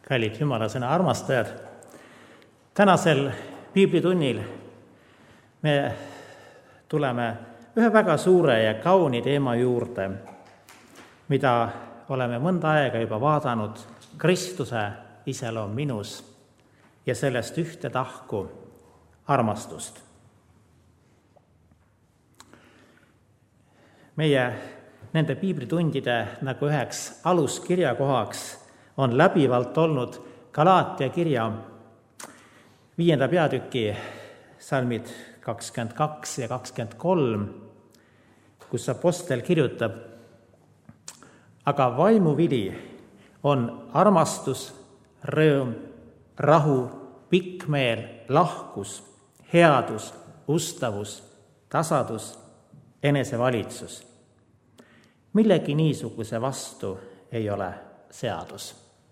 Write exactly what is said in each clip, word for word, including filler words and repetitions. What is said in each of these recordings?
Kallid Jumala sõna armastajad, tänasel piiblitunnil me tuleme ühe väga suure ja kauni teema juurde, mida oleme mõnda aega juba vaadanud, Kristuse iseloom minus ja sellest ühte tahku armastust. Meie nende piiblitundide nagu üheks aluskirjakohaks on läbivalt olnud Galaatia kirja viienda peatüki salmid kakskümmend kaks ja kakskümmend kolm, kus apostel kirjutab: aga vaimuvili on armastus, rõõm, rahu, pikkmeel, lahkus, headus, ustavus, tasadus, enesevalitsus. Millegi niisuguse vastu ei ole seadus.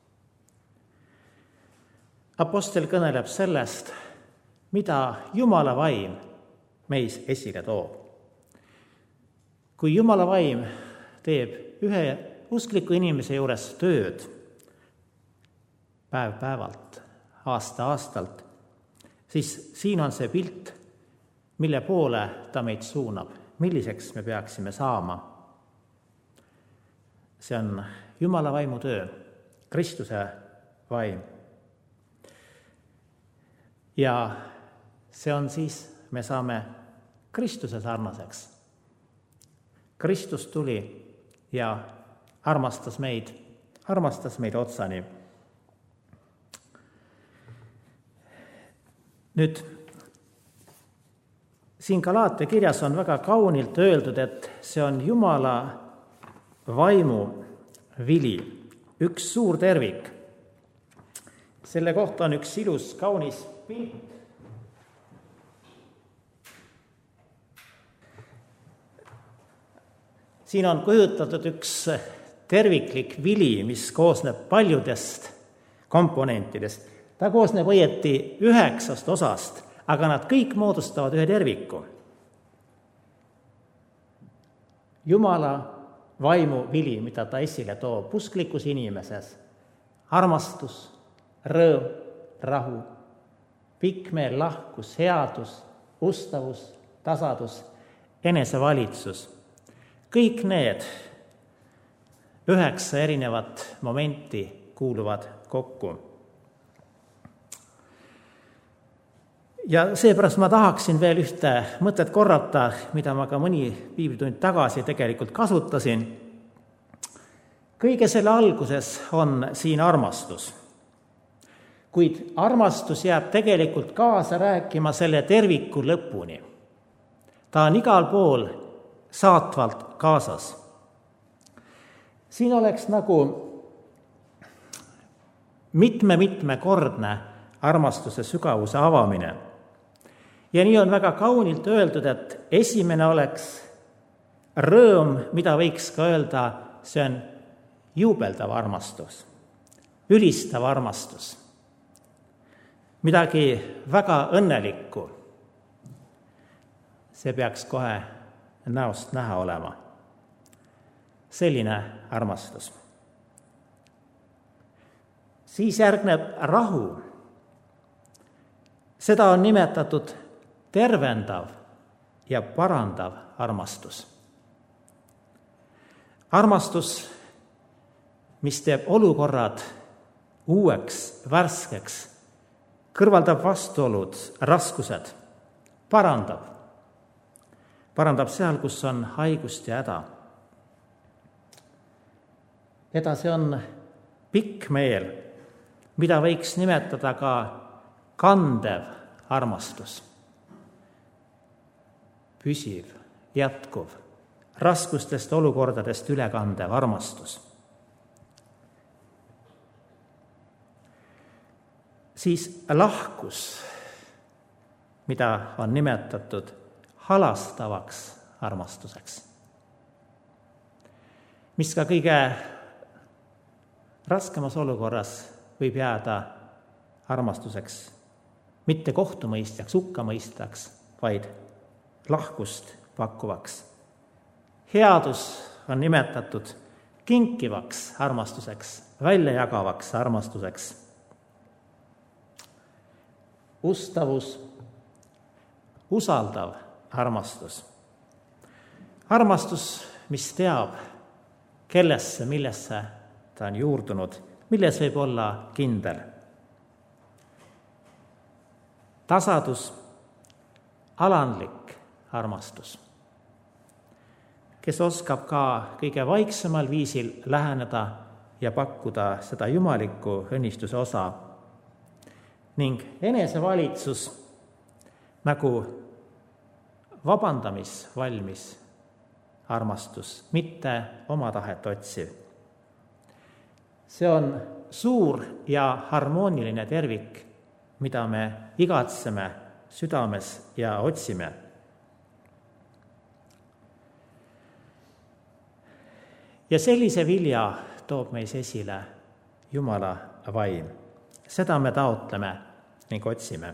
Apostel kõneleb sellest, mida Jumala vaim meis esile toob. Kui Jumala vaim teeb ühe uskliku inimese juures tööd päev päevalt, aasta aastalt, siis siin on see pilt, mille poole ta meid suunab, milliseks me peaksime saama. See on Jumala vaimu töö, Kristuse vaim. Ja see on siis, me saame Kristuse sarnaseks. Kristus tuli ja armastas meid, armastas meid otsani. Nüüd, siin Galaatia kirjas on väga kaunilt öeldud, et see on Jumala vaimu vili, üks suur tervik. Selle kohta on üks ilus, kaunis pilt. Siin on kujutatud üks terviklik vili, mis koosneb paljudest komponentidest. Ta koosneb õieti üheksast osast, aga nad kõik moodustavad ühe terviku. Jumala vaimu vili, mida ta esile toob usklikus inimeses: armastus, rõõm, rahu, pikkmeel, lahkus, headus, ustavus, tasadus, enesevalitsus. Kõik need üheksa erinevat momenti kuuluvad kokku. Ja seepärast ma tahaksin veel ühte mõtet korrata, mida ma ka mõni piiblitund tagasi tegelikult kasutasin. Kõige selle alguses on siin armastus. Kuid armastus jääb tegelikult kaasa rääkima selle terviku lõpuni. Ta on igal pool saatvalt kaasas. Siin oleks nagu mitme-mitmekordne armastuse sügavuse avamine. Ja nii on väga kaunilt öeldud, et esimene oleks rõõm, mida võiks ka öelda, see on juubeldav armastus, ülistav armastus. Midagi väga õnnelikku. See peaks kohe näost näha olema. Selline armastus. Siis järgneb rahu. Seda on nimetatud tervendav ja parandav armastus. Armastus, mis teeb olukorrad uueks, värskeks, kõrvaldab vastuolud, raskused, parandab. Parandab seal, kus on haigust ja häda. Edasi on pikkmeel, mida võiks nimetada ka kandev armastus. Püsiv, jätkuv, raskustest olukordadest ülekandev armastus. Siis lahkus, mida on nimetatud halastavaks armastuseks, mis ka kõige raskemas olukorras võib jääda armastuseks, mitte kohtumõistjaks, hukkamõistjaks, vaid lahkust pakkuvaks. Headus on nimetatud kinkivaks armastuseks, väljajagavaks armastuseks. ustavus, usaldav armastus. Armastus, mis teab, kellesse, millesse ta on juurdunud, milles võib olla kindel. Tasadus, alandlik armastus, kes oskab ka kõige vaiksemal viisil läheneda ja pakkuda seda jumalikku õnnistuse osa, ning enesevalitsus nagu vabandamisvalmis armastus, mitte oma tahet otsiv. See on suur ja harmooniline tervik, mida me igatseme südames ja otsime. Ja sellise vilja toob meis esile Jumala vaim. Seda me taotleme ning otsime.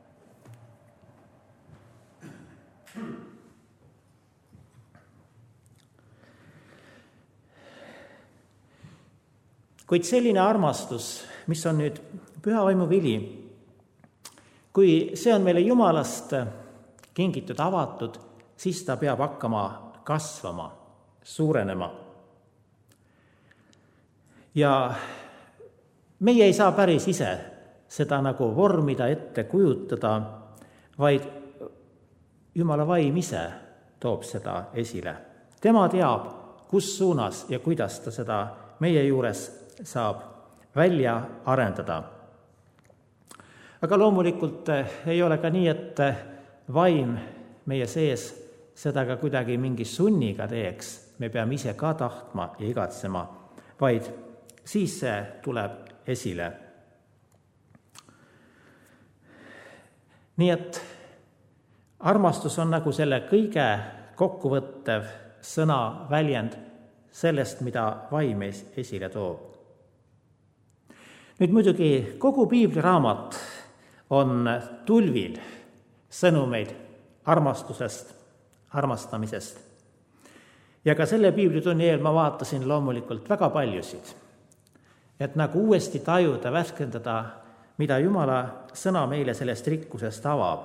Kuid selline armastus, mis on nüüd püha vaimu vili, kui see on meile Jumalast kingitud, avatud, siis ta peab hakkama kasvama, suurenema. Ja meie ei saa päris ise seda nagu vormida, ette kujutada, vaid Jumala vaim ise toob seda esile. Tema teab, kus suunas ja kuidas ta seda meie juures saab välja arendada. Aga loomulikult ei ole ka nii, et vaim meie sees seda ka kuidagi mingi sunniga teeks. Me peame ise ka tahtma ja igatsema, vaid siis see tuleb esile. Nii et armastus on nagu selle kõige kokkuvõttev sõna väljend sellest, mida vaim esile toob. Nüüd muidugi kogu piibliraamat on tulvil sõnumeid armastusest, armastamisest. Ja ka selle piiblitunni eel ma vaatasin loomulikult väga paljusid, et nagu uuesti tajuda, värskendada, mida Jumala sõna meile sellest rikkusest avab.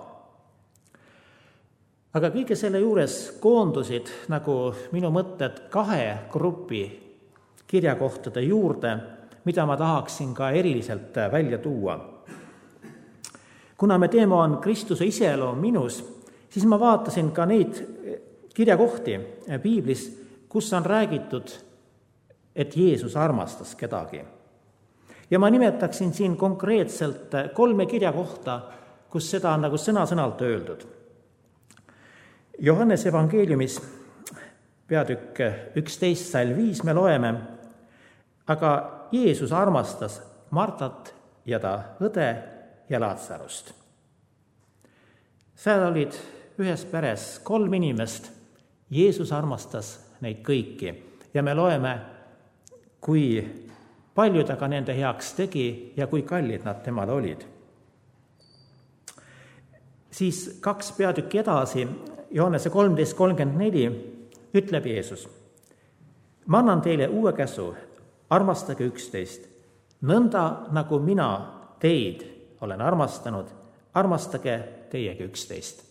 Aga kõige selle juures koondusid nagu minu mõtted kahe grupi kirjakohtade juurde, mida ma tahaksin ka eriliselt välja tuua. Kuna me teema on Kristuse iseloom minus, siis ma vaatasin ka neid kirjakohti piiblis, kus on räägitud, et Jeesus armastas kedagi. Ja ma nimetaksin siin konkreetselt kolme kirjakohta, kus seda on nagu sõna-sõnalt öeldud. Johannese evangeeliumis peatükk üksteist salm viis me loeme, aga Jeesus armastas Martat ja ta õde ja Laatsarust. Seal olid ühes peres kolm inimest, Jeesus armastas neid kõiki ja me loeme, kui palju ta ka nende heaks tegi ja kui kallid nad temale olid. Siis kaks peatükki edasi, Johannese kolmteist kolmkümmend neli, ütleb Jeesus: ma annan teile uue käsu, armastage üksteist, nõnda nagu mina teid olen armastanud, armastage teiegi üksteist.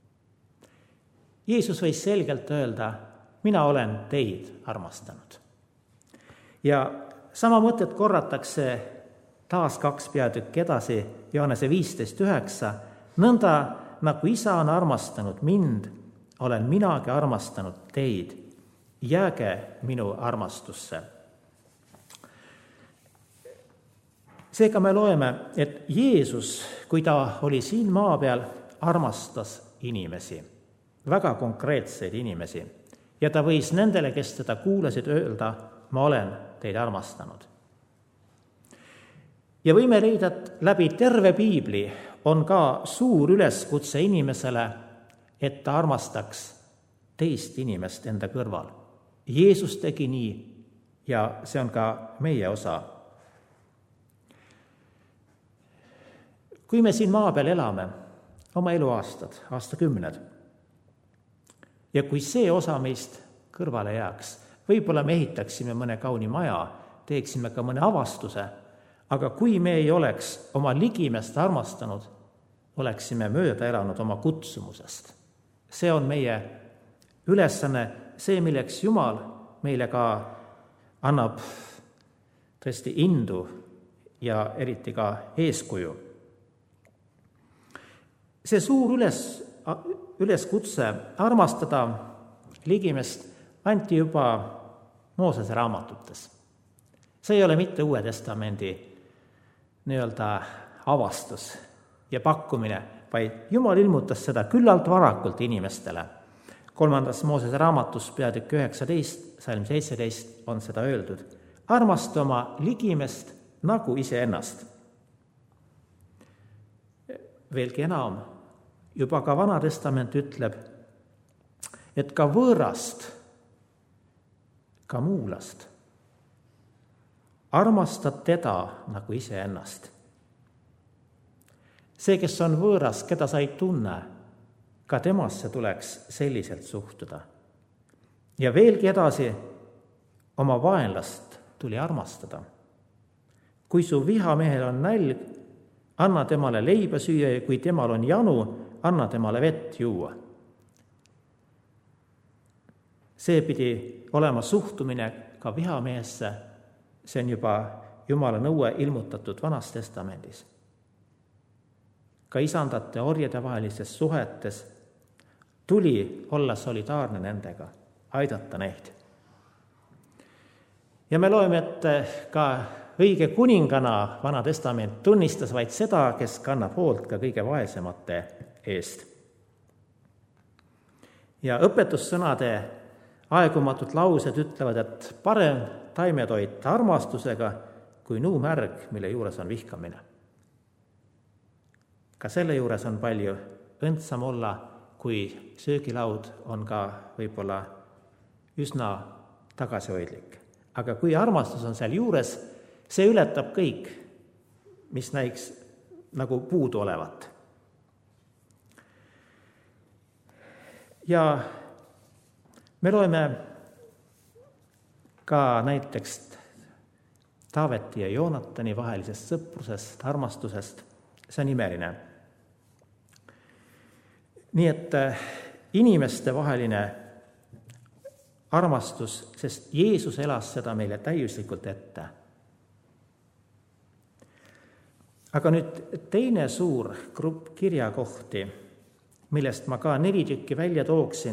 Jeesus võis selgelt öelda, mina olen teid armastanud. Ja sama mõtet korratakse taas kaks peatükki edasi, Johannese viisteist üheksa, nõnda nagu isa on armastanud mind, olen minagi armastanud teid, jääge minu armastusse. Seega me loeme, et Jeesus, kui ta oli siin maa peal, armastas inimesi, väga konkreetseid inimesi, ja ta võis nendele, kes teda kuulasid, öelda, ma olen teid armastanud. Ja võime leida, et läbi terve piibli on ka suur üleskutse inimesele, et ta armastaks teist inimest enda kõrval. Jeesus tegi nii ja see on ka meie osa. Kui me siin maa peal elame, oma eluaastad, aastakümned, ja kui see osa meist kõrvale jääks, võib-olla me ehitaksime mõne kauni maja, teeksime ka mõne avastuse, aga kui me ei oleks oma ligimest armastanud, oleksime mööda elanud oma kutsumusest. See on meie ülesanne, see, milleks Jumal meile ka annab tõesti indu ja eriti ka eeskuju. See suur üles, üleskutse armastada ligimest anti juba Moosese raamatutes. See ei ole mitte Uue Testamendi nii-öelda avastus ja pakkumine, vaid Jumal ilmutas seda küllalt varakult inimestele. Kolmandas Moosese raamatus peatükk üheksateist, salm seitseteist on seda öeldud. Armasta oma ligimest nagu iseennast. Veelgi enam, juba ka Vana Testament ütleb, et ka võõrast, ka muulast, armastad teda nagu iseennast. See, kes on võõras, keda sa ei tunne, ka temasse tuleks selliselt suhtuda. Ja veelgi edasi, oma vaenlast tuli armastada. Kui su vihamehel on nälg, anna temale leiba süüa ja kui temal on janu, anna temale vett juua. See pidi olema suhtumine ka vihamehesse, see on juba Jumala nõue ilmutatud Vanas Testamendis. Ka isandate orjade vahelises suhetes tuli olla solidaarne nendega, aidata neid. Ja me loeme, et ka õige kuningana Vana Testament tunnistas vaid seda, kes kannab hoolt ka kõige vaesemate eest. Ja õpetussõnade aegumatud laused ütlevad, et parem taimetoit armastusega kui nuumärg, mille juures on vihkamine. Ka selle juures on palju õndsam olla, kui söögilaud on ka võib-olla üsna tagasihoidlik. Aga kui armastus on seal juures, see ületab kõik, mis näiks nagu puudu olevat. Ja me loeme ka näiteks Taaveti ja Joonatani vahelisest sõprusest, armastusest. See on imeline. Nii et inimeste vaheline armastus, sest Jeesus elas seda meile täiuslikult ette. Aga nüüd teine suur grupp kirjakohti, millest ma ka neli tükki välja tooksin,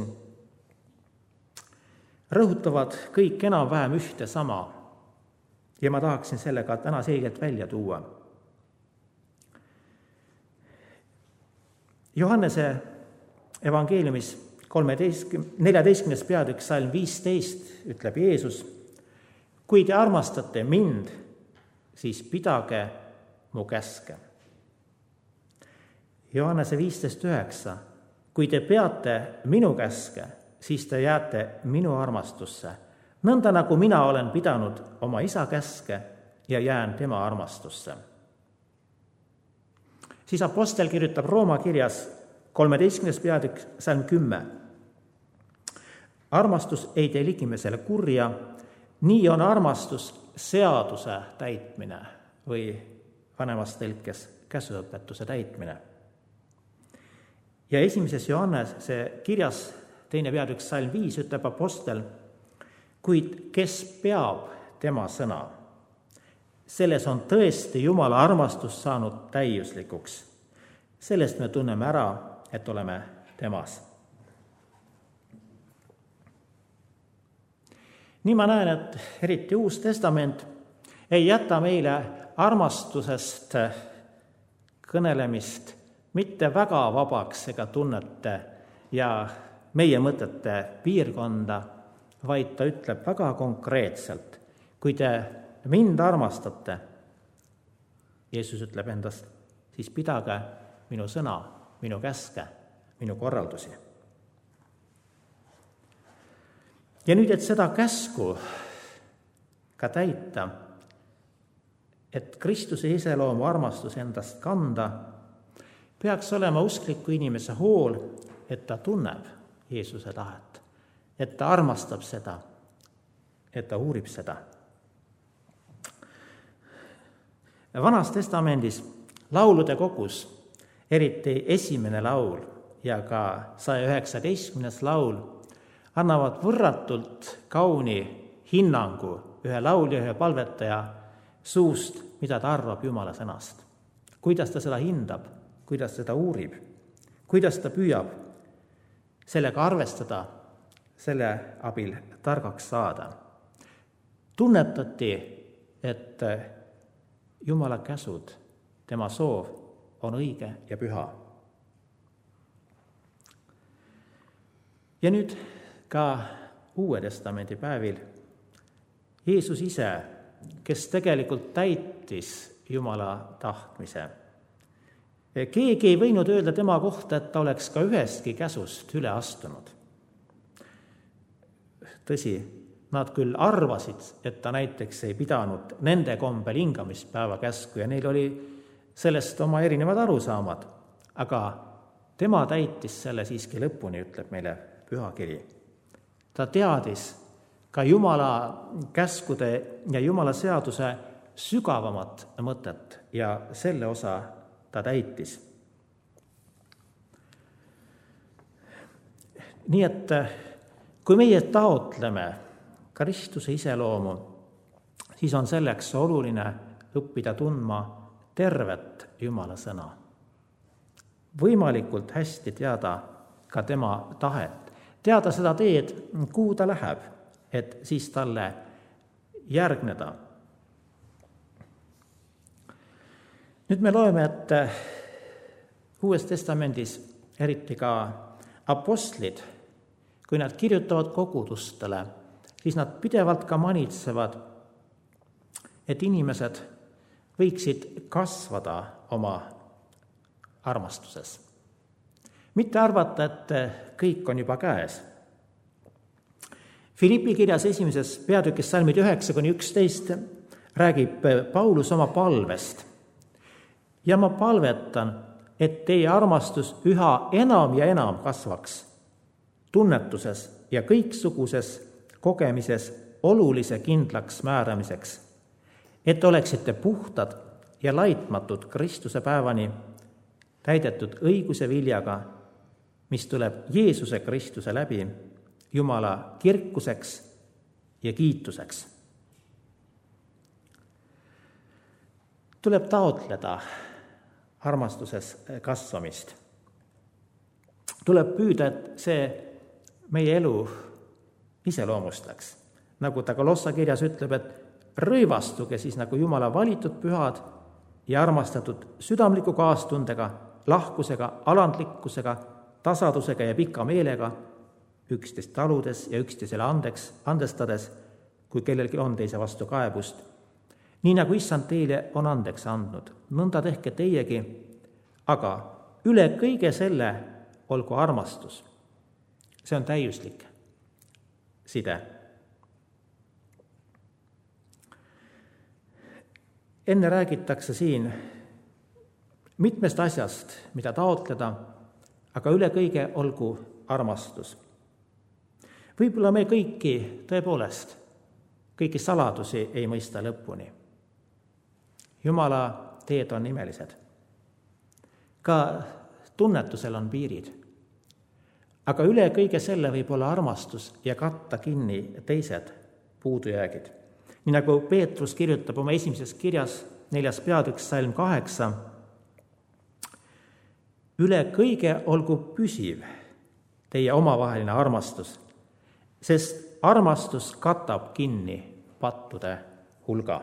rõhutavad kõik enam-vähem ühte sama ja ma tahaksin sellega täna selgelt välja tuua. Johannese evangeeliumis neljateistkümnes peatükk salm viisteist ütleb Jeesus, kui te armastate mind, siis pidage mu käske. Johannese viisteist üheksa, kui te peate minu käske, siis te jääte minu armastusse, nõnda nagu mina olen pidanud oma isa käske ja jään tema armastusse. Siis apostel kirjutab Rooma kirjas kolmeteistkümnes peatükk salm kümme. Armastus ei tee ligimesele kurja, nii on armastus seaduse täitmine või vanemas tõlkes käsuõpetuse täitmine. Ja esimeses Johannese kirjas teine peatükk salm viis ütleb apostel, kuid kes peab tema sõna, selles on tõesti Jumala armastus saanud täiuslikuks. Sellest me tunneme ära, et oleme temas. Nii ma näen, et eriti Uus Testament ei jäta meile armastusest kõnelemist mitte väga vabaks ega tunnete ja meie mõtete piirkonda, vaid ta ütleb väga konkreetselt, kui te mind armastate, Jeesus ütleb endast, siis pidage minu sõna, minu käske, minu korraldusi. Ja nüüd, et seda käsku ka täita, et Kristuse iseloomu armastus endast kanda, peaks olema uskliku inimese hool, et ta tunneb Jeesuse tahet, et ta armastab seda, et ta uurib seda. Vanas Testamendis laulude kogus eriti esimene laul ja ka saja üheksateistkümnes laul annavad võrratult kauni hinnangu ühe laulja, ühe palvetaja suust, mida ta arvab Jumala sõnast. Kuidas ta seda hindab, kuidas seda uurib, kuidas ta püüab sellega arvestada, selle abil targaks saada. Tunnetati, et Jumala käsud, tema soov on õige ja püha. Ja nüüd ka Uue Testamendi päevil Jeesus ise, kes tegelikult täitis Jumala tahtmise. Keegi ei võinud öelda tema kohta, et ta oleks ka ühestki käsust üle astunud. Tõsi, nad küll arvasid, et ta näiteks ei pidanud nende kombel hingamispäeva käsku ja neil oli sellest oma erinevad arusaamad, aga tema täitis selle siiski lõpuni, ütleb meile pühakiri. Ta teadis ka Jumala käskude ja Jumala seaduse sügavamat mõtet ja selle osa ta täitis. Nii et kui meie taotleme Kristuse iseloomu, siis on selleks oluline õppida tundma tervet Jumala sõna. Võimalikult hästi teada ka tema tahet, teada seda teed, kuhu ta läheb, et siis talle järgneda. Nüüd me loeme, et Uues Testamendis, eriti ka apostlid, kui nad kirjutavad kogudustele, siis nad pidevalt ka manitsevad, et inimesed võiksid kasvada oma armastuses. Mitte arvata, et kõik on juba käes. Filippi kirjas esimeses peatükis salmid üheksa kuni üksteist räägib Paulus oma palvest. Ja ma palvetan, et teie armastus üha enam ja enam kasvaks tunnetuses ja kõiksuguses kogemises olulise kindlaks määramiseks, et oleksite puhtad ja laitmatud Kristuse päevani, täidetud õiguse viljaga, mis tuleb Jeesuse Kristuse läbi Jumala kirkuseks ja kiituseks. Tuleb taotleda armastuses kasvamist. Tuleb püüda, et see meie elu iseloomustaks. Nagu ta Kolossa kirjas ütleb, et rõivastuge siis nagu Jumala valitud pühad ja armastatud südamliku kaastundega, lahkusega, alandlikkusega, tasadusega ja pika meelega, üksteist taludes ja üksteisele andeks, andestades, kui kellelgi on teise vastu kaebust. Nii nagu Issand teile on andeks andnud, nõnda tehke teiegi, aga üle kõige selle olgu armastus. See on täiuslik side. Enne räägitakse siin mitmest asjast, mida taotleda, aga üle kõige olgu armastus. Võib-olla me kõiki tõepoolest, kõiki saladusi ei mõista lõpuni. Jumala teed on imelised. Ka tunnetusel on piirid. Aga üle kõige selle võib olla armastus ja katta kinni teised puudujäägid. Nii nagu Peetrus kirjutab oma esimeses kirjas, neljas peatükk, salm kaheksa, üle kõige olgu püsiv teie omavaheline armastus, sest armastus katab kinni pattude hulga.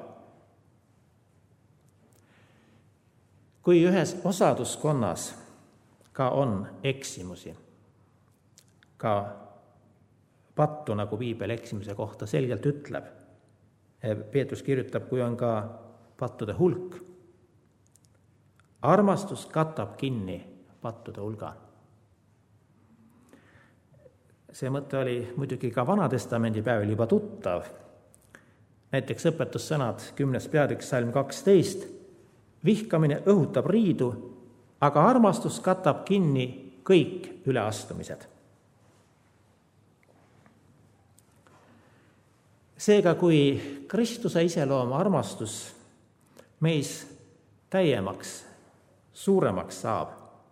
Kui ühes osaduskonnas ka on eksimusi, ka pattu, nagu piibel eksimuse kohta selgelt ütleb. Peetrus kirjutab, kui on ka pattude hulk. Armastus katab kinni pattude hulga. See mõte oli muidugi ka Vanatestamendi päeval juba tuttav. Näiteks õpetussõnad kümnes peatükk, salm kaksteist. Vihkamine õhutab riidu, aga armastus katab kinni kõik üleastumised. Seega, kui Kristuse iseloom armastus meis täiemaks, suuremaks saab,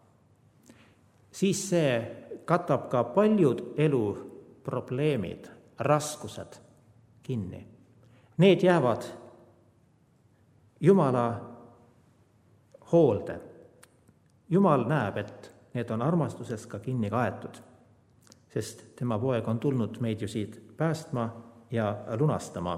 siis see katab ka paljud elu probleemid, raskused kinni. Need jäävad Jumala hoolde. Jumal näeb, et need on armastuses ka kinni kaetud, sest tema poeg on tulnud meid ju siit päästma ja lunastama.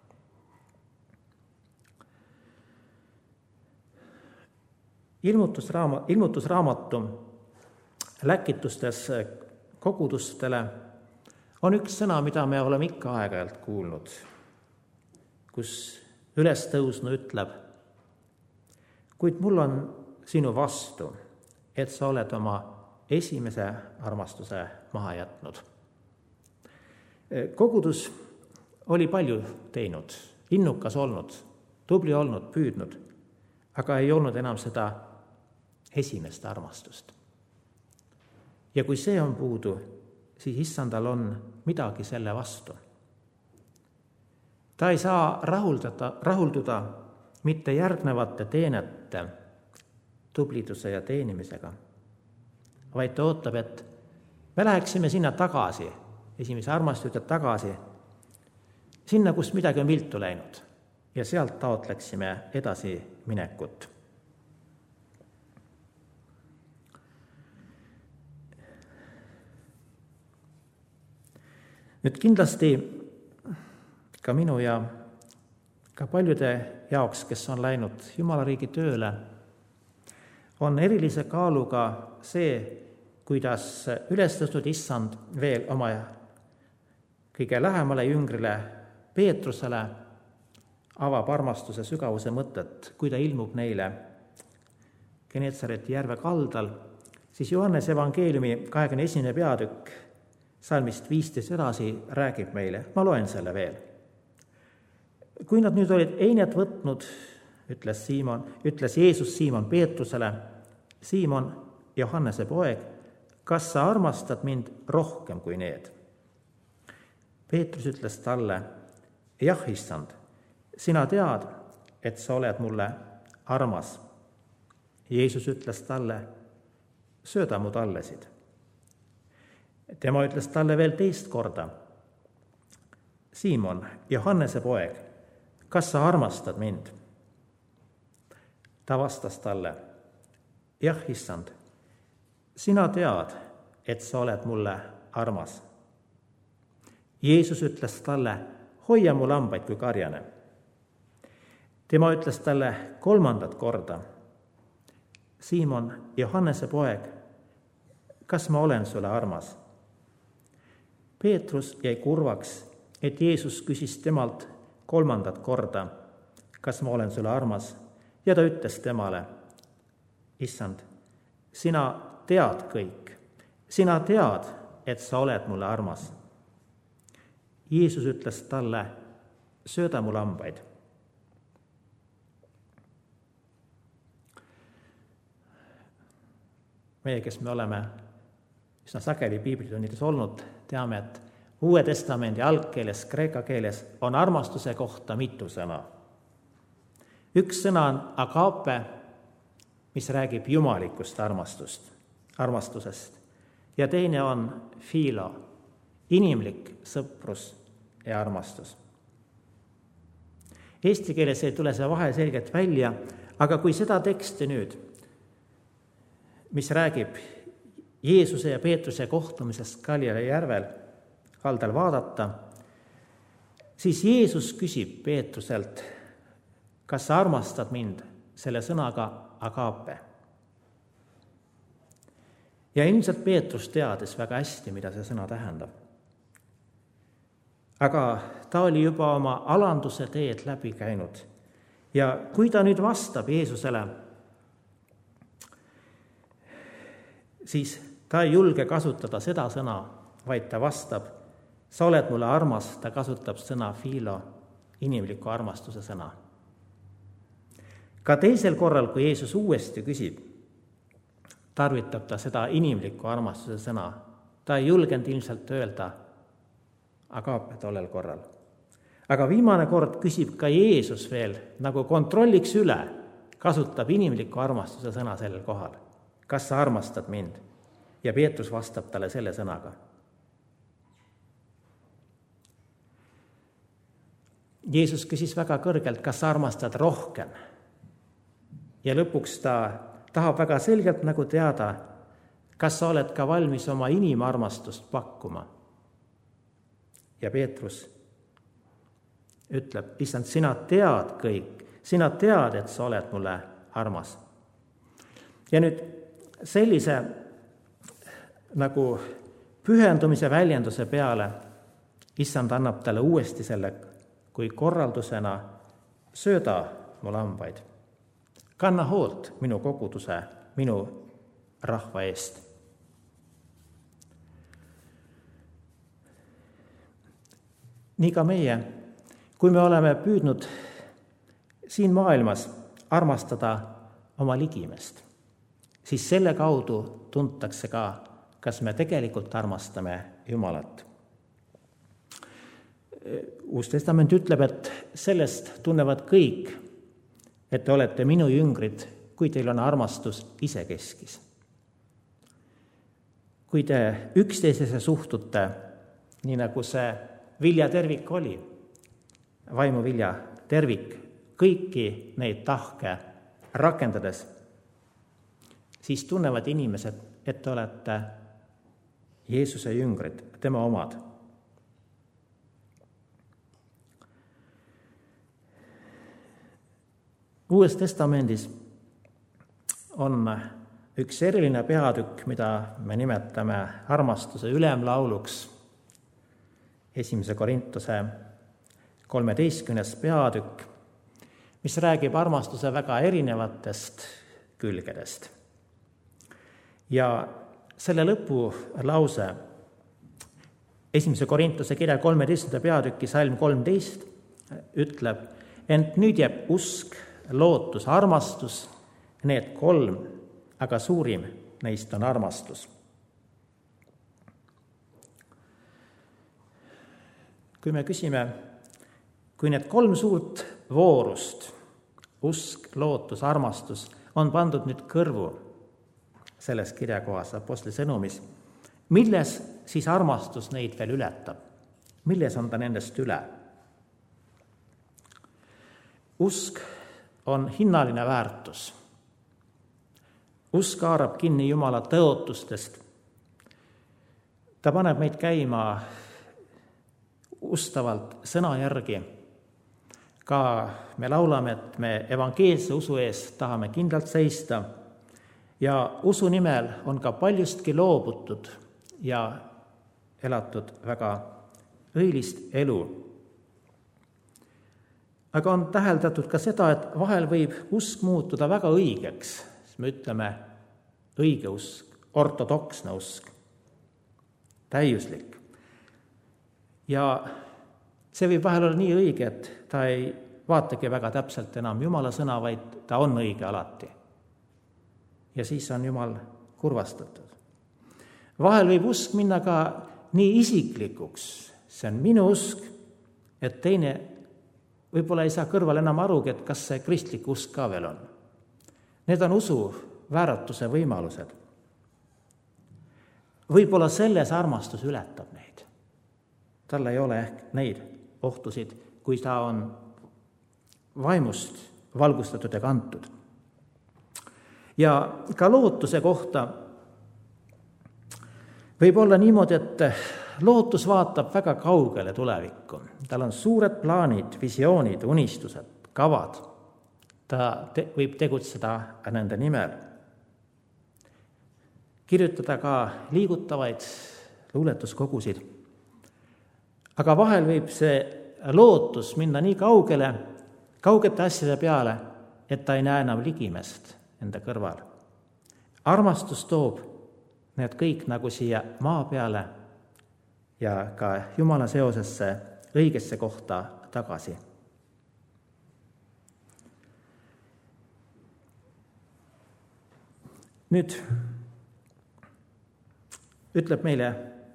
Ilmutusraama, ilmutusraamatu läkitustes kogudustele on üks sõna, mida me oleme ikka aeg-ajalt kuulnud, kus ülestõusnu ütleb: kuid mul on sinu vastu, et sa oled oma esimese armastuse maha jätnud. Kogudus oli palju teinud, innukas olnud, tubli olnud, püüdnud, aga ei olnud enam seda esimest armastust. Ja kui see on puudu, siis issandal on midagi selle vastu. Ta ei saa rahuldada, rahulduda mitte järgnevate teenete, tubliduse ja teenimisega, vaid ta ootab, et me läheksime sinna tagasi, esimese armastuse tagasi, sinna, kus midagi on viltu läinud, ja sealt taotleksime edasi minekut. Nüüd kindlasti ka minu ja ka paljude jaoks, kes on läinud Jumala riigi tööle, on erilise kaaluga see, kuidas ülestõusnud issand veel oma kõige lähemale jüngrile Peetrusele avab armastuse sügavuse mõtet, kui ta ilmub neile Geneetsareti järve kaldal, siis Johannese evangeeliumi kahekümne esimene peatükk salmist viisteist edasi räägib meile, ma loen selle veel. Kui nad nüüd olid einet võtnud, ütles Siimon, ütles Jeesus Siimon Peetrusele: Siimon, Johannese poeg, kas sa armastad mind rohkem kui need? Peetrus ütles talle: jah, issand, sina tead, et sa oled mulle armas. Jeesus ütles talle: sööda mu tallesid. Tema ütles talle veel teist korda: Siimon, Johannese poeg, kas sa armastad mind? Ta vastas talle: jah, issand, sina tead, et sa oled mulle armas. Jeesus ütles talle: hoia mu lambaid, kui karjane. Tema ütles talle kolmandat korda: Siimon, Johannese poeg, kas ma olen sulle armas? Peetrus jäi kurvaks, et Jeesus küsis temalt kolmandat korda: kas ma olen sulle armas? Ja ta ütles temale: issand, sina tead kõik, sina tead, et sa oled mulle armas. Jeesus ütles talle: sööda mu lambaid. Meie, kes me oleme üsna sageli piiblitunnides olnud, teame, et Uue Testamendi algkeeles, kreeka keeles on armastuse kohta mitu sõna. Üks sõna on agape, mis räägib jumalikust armastust, armastusest, ja teine on philo, inimlik sõprus ja armastus. Eesti keeles ei tule see vahe selgelt välja, aga kui seda teksti nüüd, mis räägib Jeesuse ja Peetruse kohtumisest Galilei järvel kaldal vaadata, siis Jeesus küsib Peetruselt: kas sa armastad mind, selle sõnaga agape. Ja ilmselt Peetrus teadis väga hästi, mida see sõna tähendab. Aga ta oli juba oma alanduse teed läbi käinud ja kui ta nüüd vastab Jeesusele, siis ta ei julge kasutada seda sõna, vaid ta vastab: sa oled mulle armas, ta kasutab sõna philo, inimliku armastuse sõna. Ka teisel korral, kui Jeesus uuesti küsib, tarvitab ta seda inimliku armastuse sõna. Ta ei julgenud ilmselt öelda agape tollel korral. Aga viimane kord küsib ka Jeesus veel, nagu kontrolliks üle, kasutab inimliku armastuse sõna sellel kohal. Kas sa armastad mind? ja Peetrus vastab talle selle sõnaga. Jeesus küsis väga kõrgelt, kas sa armastad rohkem. Ja lõpuks ta tahab väga selgelt nagu teada, kas sa oled ka valmis oma inimarmastust pakkuma. Ja Peetrus ütleb, issand, sina tead kõik, sina tead, et sa oled mulle armas. Ja nüüd sellise nagu pühendumise väljenduse peale issand annab talle uuesti selle kui korraldusena, sööda mu lambaid. Kanna hoolt minu koguduse, minu rahva eest. Nii ka meie, kui me oleme püüdnud siin maailmas armastada oma ligimest, siis selle kaudu tuntakse ka, kas me tegelikult armastame Jumalat. Uus Testament ütleb, et sellest tunnevad kõik, et te olete minu jüngrid, kui teil on armastus isekeskis. Kui te üksteisesse suhtute, nii nagu see viljatervik oli, vaimuvilja tervik, kõiki neid tahke rakendades, siis tunnevad inimesed, et te olete Jeesuse jüngrid, tema omad. Uues testamendis on üks eriline peatükk, mida me nimetame armastuse ülemlauluks. Esimese Korintuse kolmeteistkümnes peatükk, mis räägib armastuse väga erinevatest külgedest. Ja selle lõpulause Esimese Korintuse kirja kolmeteistkümnenda peatüki salm kolmteist ütleb, ent nüüd jääb usk, lootus, armastus, need kolm, aga suurim neist on armastus. Kui me küsime, kui need kolm suurt voorust, usk, lootus, armastus, on pandud nüüd kõrvu selles kirjakohas apostli sõnumis, milles siis armastus neid veel ületab? Milles on ta nendest üle? Usk on hinnaline väärtus. Usk haarab kinni Jumala tõotustest. Ta paneb meid käima ustavalt sõna järgi. Ka me laulame, et me evangeelse usu ees tahame kindlalt seista ja usu nimel on ka paljustki loobutud ja elatud väga õilist elu. Aga on täheldatud ka seda, et vahel võib usk muutuda väga õigeks. Me ütleme õige usk, ortodoksne usk, täiuslik. Ja see võib vahel olla nii õige, et ta ei vaatagi väga täpselt enam Jumala sõna, vaid ta on õige alati. Ja siis on Jumal kurvastatud. Vahel võib usk minna ka nii isiklikuks. See on minu usk, et teine võib-olla ei saa kõrval enam arugi, et kas see kristlik usk ka veel on. Need on usu vääratuse võimalused. Võib-olla selles armastus ületab neid. Tal ei ole ehk neid ohtusid, kui ta on vaimust valgustatud ja kantud. Ja ka lootuse kohta võib olla niimoodi, et lootus vaatab väga kaugele tulevikku. Tal on suured plaanid, visioonid, unistused, kavad. Ta te- võib tegutseda nende nimel. Kirjutada ka liigutavaid luuletuskogusid. Aga vahel võib see lootus minna nii kaugele, kaugete asjade peale, et ta ei näe enam ligimest enda kõrval. Armastus toob need kõik nagu siia maa peale ja ka Jumala seosesse õigesse kohta tagasi. Nüüd ütleb meile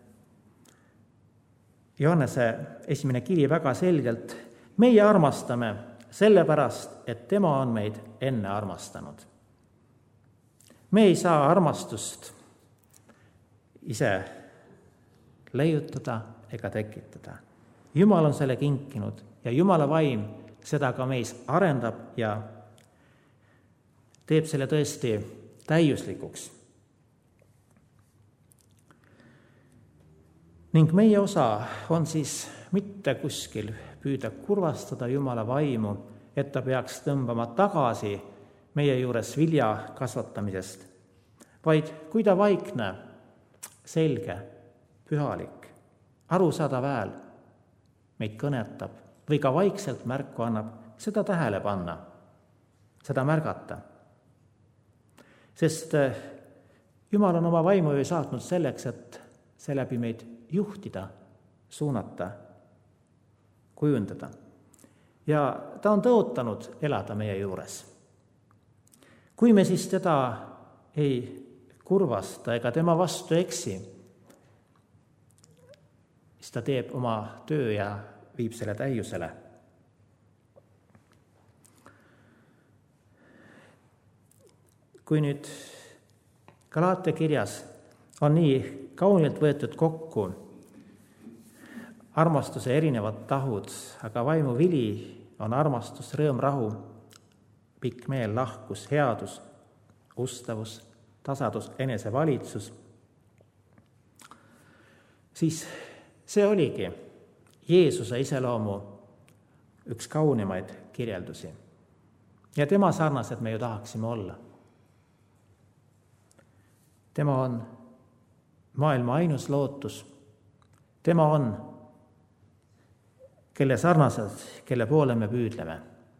Johannese esimene kiri väga selgelt, meie armastame sellepärast, et tema on meid enne armastanud. Me ei saa armastust ise leiutada ega tekitada. Jumal on selle kinkinud ja Jumala vaim seda ka meis arendab ja teeb selle tõesti täiuslikuks. Ning meie osa on siis mitte kuskil püüda kurvastada Jumala vaimu, et ta peaks tõmbama tagasi meie juures vilja kasvatamisest, vaid kui ta vaikne, selge, pühalik, arusaadav hääl meid kõnetab või ka vaikselt märku annab, seda tähele panna, seda märgata. Sest Jumal on oma vaimu ju saatnud selleks, et seeläbi meid juhtida, suunata, kujundada. Ja ta on tõotanud elada meie juures. Kui me siis teda ei kurvasta ega tema vastu eksi, siis ta teeb oma töö ja viib selle täiusele. Kui nüüd Galaatia kirjas on nii kaunilt võetud kokku armastuse erinevad tahud, aga vaimu vili on armastus, rõõm, rahu, pikk meel, lahkus, headus, ustavus, tasadus, enesevalitsus, siis see oligi Jeesuse iseloomu üks kaunimaid kirjeldusi. Ja tema sarnased me ju tahaksime olla. Tema on maailma ainus lootus. Tema on, kelle sarnased, kelle poole me püüdleme.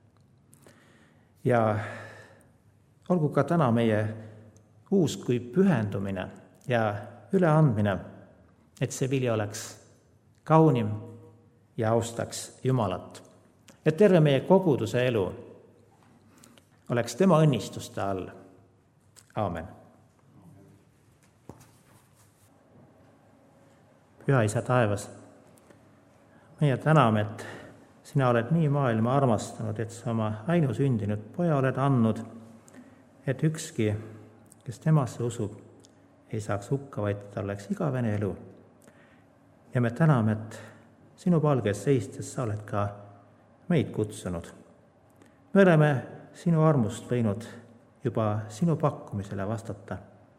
Ja olgu ka täna meie uus kui pühendumine ja üleandmine, et see vili oleks kaunim ja austaks Jumalat. Et terve meie koguduse elu oleks tema õnnistuste all. Aamen. Püha Isa taevas, meie täname, et sina oled nii maailma armastanud, et sa oma ainusündinud poja oled andnud, et ükski, kes temasse usub, ei saaks hukka, vaid ta oleks igavene elu. Ja me täname, et sinu palges seistes sa oled ka meid kutsunud. Me oleme sinu armust võinud juba sinu pakkumisele vastata.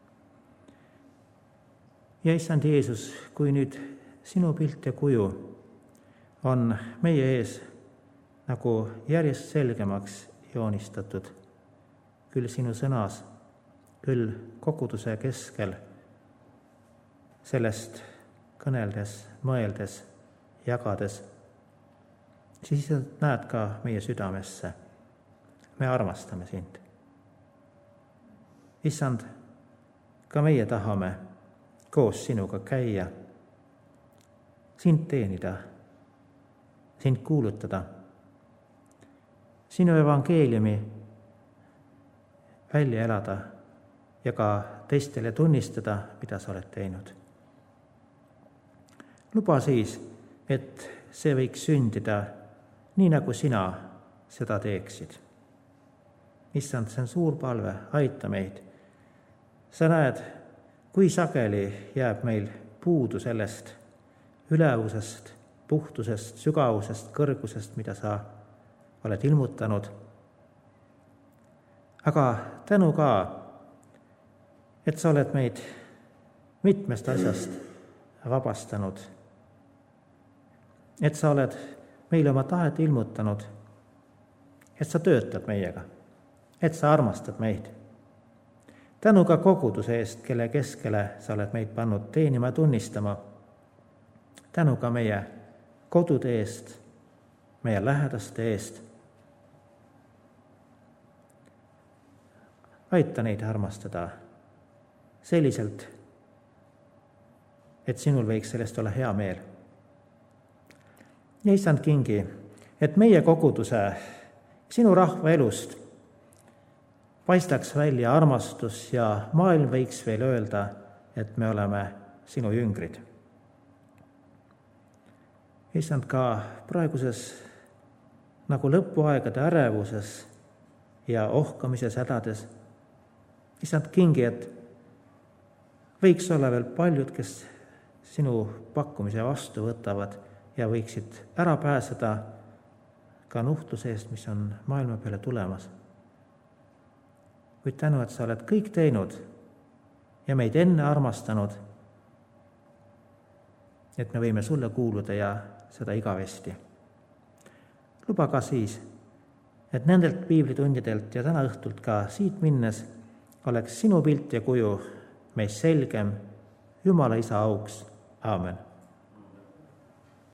Ja issand Jeesus, kui nüüd sinu pilt ja kuju on meie ees nagu järjest selgemaks joonistatud, küll sinu sõnas, küll koguduse keskel, sellest kõneldes, mõeldes, jagades, siis näed ka meie südamesse. Me armastame sind. Issand, ka meie tahame koos sinuga käia, sind teenida, sind kuulutada, sinu evangeeliumi välja elada ja ka teistele tunnistada, mida sa oled teinud. Luba siis, et see võiks sündida nii, nagu sina seda teeksid. Issand, see on suur palve, aita meid. Sa näed, kui sageli jääb meil puudu sellest ülevusest, puhtusest, sügavusest, kõrgusest, mida sa oled ilmutanud. Aga tänu ka, et sa oled meid mitmest asjast vabastanud. Et sa oled meile oma tahet ilmutanud, et sa töötad meiega, et sa armastad meid. Tänu ka koguduse eest, kelle keskele sa oled meid pannud teenima ja tunnistama. Tänu ka meie kodude eest, meie lähedaste eest. Aita neid armastada selliselt, et sinul võiks sellest olla hea meel. Ja issand kingi, et meie koguduse, sinu rahva elust paistaks välja armastus ja maailm võiks veel öelda, et me oleme sinu jüngrid. Issand, ka praeguses nagu lõpuaegade ärevuses ja ohkamises hädades, issand kingi, et võiks olla veel paljud, kes sinu pakkumise vastu võtavad ja võiksid ära pääseda ka nuhtluse eest, mis on maailma peale tulemas. Kuid tänu, et sa oled kõik teinud ja meid enne armastanud, et me võime sulle kuuluda ja seda igavesti. Luba ka siis, et nendelt piiblitundidelt ja täna õhtult ka siit minnes oleks sinu pilt ja kuju meist selgem, Jumala Isa auks. Aamen.